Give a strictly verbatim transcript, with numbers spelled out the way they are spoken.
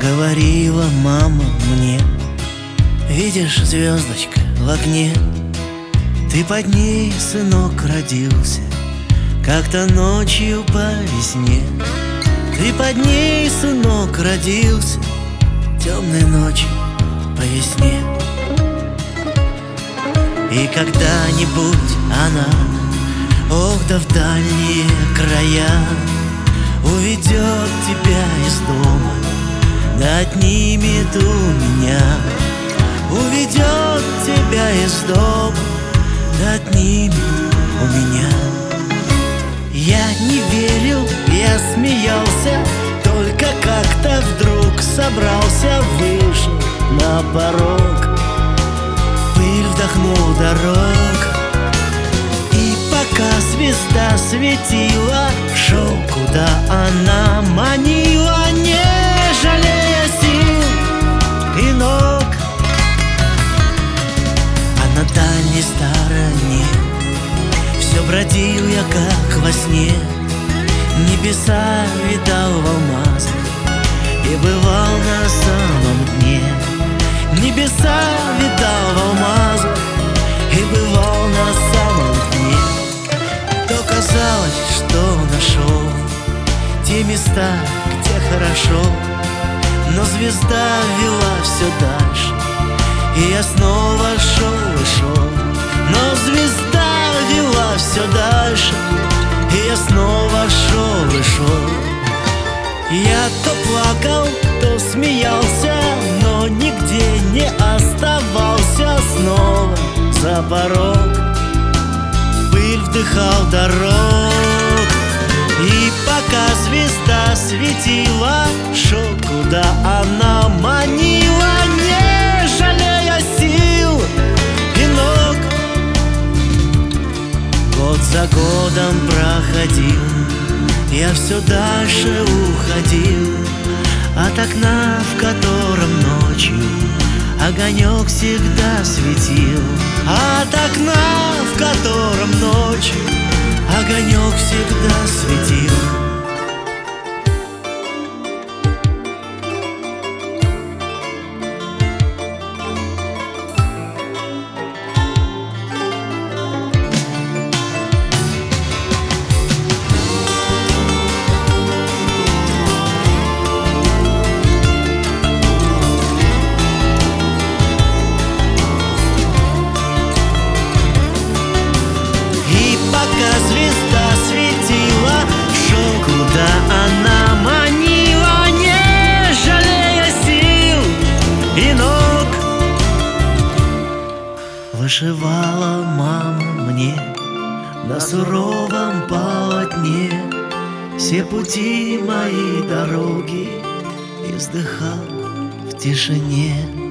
Говорила мама мне: видишь, звездочка в окне, ты под ней, сынок, родился как-то ночью по весне. Ты под ней, сынок, родился темной ночью по весне. И когда-нибудь она, ох, да в дальние края, уведет тебя из дома, да отнимет у меня. Уведет тебя из дома, да отнимет у меня. Я не верил, я смеялся, только как-то вдруг собрался, вышел на порог, пыль вдохнул дорог. И пока звезда светила, шел, куда она манила, не жалея сил и ног. А на дальней стороне все бродил я, как во сне, небеса видал в алмазах и бывал на самом дне. Небеса видал в алмазах и бывал на самом дне. То казалось, что нашел те места, где хорошо, но звезда вела все дальше, и я снова шел и шел. Но звезда вела все дальше, и я снова шел и шел. Я то плакал, то смеялся, но нигде не оставался. Снова за порог, пыль вдыхал дорог. И пока звезда светила, шел, куда она манила, не жалея сил и ног. Год за годом проходил, я все дальше уходил от окна, в котором ночью огонек всегда светил. От окна, в котором ночью огонек всегда светил. Звезда светила, шел, куда она манила, не жалея сил и ног. Вышивала мама мне на суровом полотне все пути мои дороги и вздыхал в тишине.